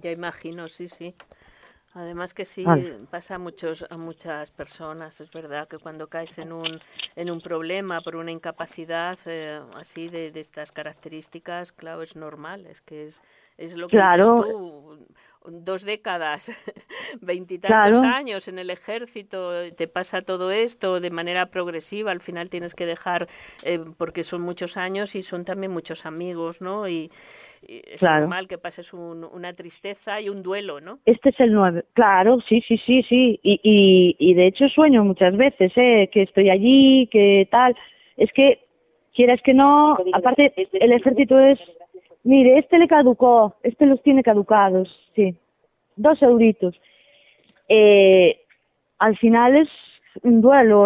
Ya imagino, sí, sí. Además que sí, Vale. pasa a muchas personas. Es verdad que cuando caes en un problema por una incapacidad así de estas características, claro, es normal. Es lo que dices Claro, tú, 2 décadas, veintitantos claro. años en el ejército, te pasa todo esto de manera progresiva. Al final tienes que dejar, porque son muchos años y son también muchos amigos, ¿no? Y es Claro. normal que pases una tristeza y un duelo, ¿no? Este es el 9. Claro, sí, sí, sí, sí. Y de hecho sueño muchas veces, que estoy allí, que tal. Es que, quieras que no, aparte, el ejército es, mire, este le caducó, este los tiene caducados, sí. 2 euritos. Al final es un duelo.